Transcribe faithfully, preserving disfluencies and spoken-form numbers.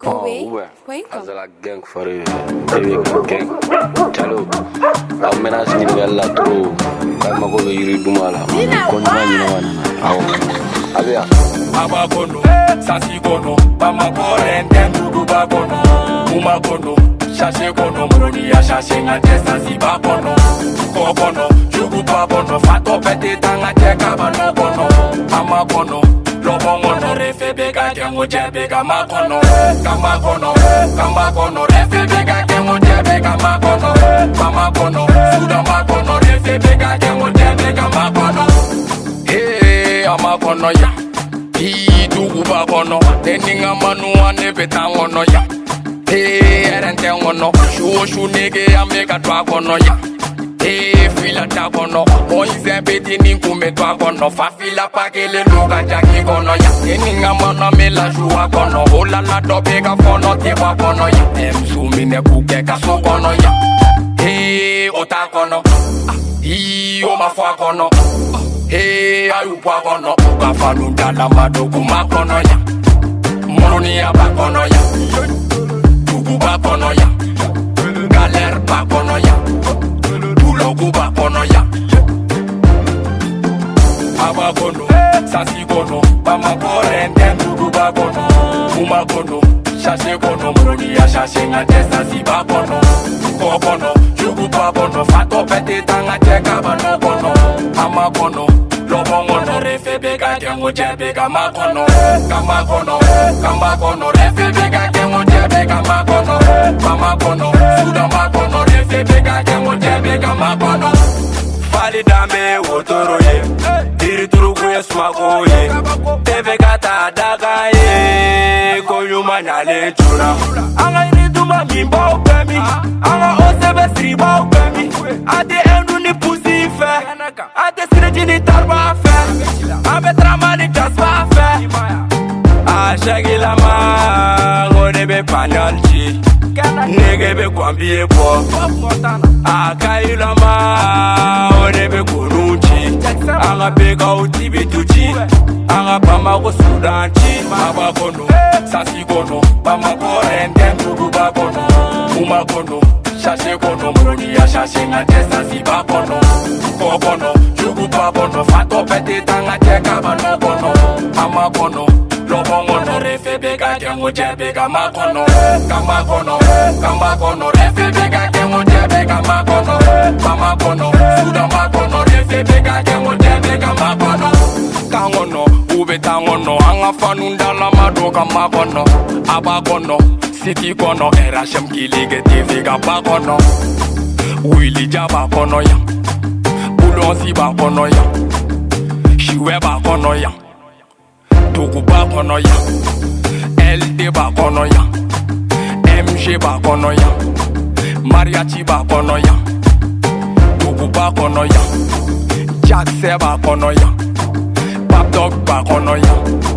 ouais. Azala gang fare, T V gang. Chalo, au menas ni bella tro. Kama ko yiri dumala. Ko nyama ni wana. Awo. Abia. Aba kono, sasi kono, mama kore ndendu ba kono. Uma kono, shashe kono, mrodi ya shashe ngate sasi ba kono. Ko kono, jugu ba kono, fato pete tanga teka ba no kono. Ama kono. Lobo mono refe bega kengo jebe kama kono kama kono kama kono refe bega kengo jebe kama kono kama kono suda ma kono refe bega kengo jebe kama kono hey ama kono ya hi dugu ba kono teninga manu ane betangono ya hey erente ngono shu shu nege ameka twa kono ya hey fila ta kono oize beti ninkume twa kono fa fila pakele luga jaki kono ya teninga mana mela jua kono ola la dobega fono tiwa kono ya emsumi ne kuke kaso kono ya hey ota kono hi o mafwa kono hey ayupwa kono uka fanu dala madoku makono ya moroni ya bakono ya tugu bakono ya galer bakono ya Kuba kono ya Aba kono, sasi kono Mama kore ndendu kuba kono Uma kono, shashe kono Mrodi ya shashe ngate sasi ba kono Ko kono, jugu ba kono Fato pete tanga teka ba no kono Ama kono, lobo ngono Refe bega kengo jebe kama kono Kama kono, kama kono Refe bega kengo jebe kama kono Kama kono, suda ma kono Refe bega kengo jebe kama kono Fali dame wotoro ye Diri turugu ye smago ye Teve kata daga ye Koyuma nyale chura Anga ini duma mimba upemi Anga osebe sriba upemi Ate endu ni pusi fe Ate sireji ni tarba fe Abe trama ni jasba fe Ashagi lama Ngode be panalchi Nege be kwambie po Akayi lama Ode be kunuchi Anga bega uti bituchi Anga pama ko sudanchi Aba kono, sasi kono Pama kore ndendu kuba kono Uma kono, shashe kono Mrodi ya shashe ngate sasi ba kono Ko kono, jugu ba kono Fato pete tanga teka ba no kono Ama kono Lobo ngono refe bega kengo jebe kama kono Kama kono, kama kono Refe bega kengo jebe kama kono Kama kono, suda ma kono Refe bega kengo jebe kama kono Kangono, ube tangono Anga fanunda la mado kama kono Aba kono, siti kono Era shem kilige tivi kapa kono Willy jaba kono ya Bulonsi ba kono ya Shiwe ba kono ya Tugu ba kono ya L D ba kono ya M G ba kono ya Mariachi ba kono ya Tugu ba kono ya Jackse ba kono ya Pap Dog ba kono ya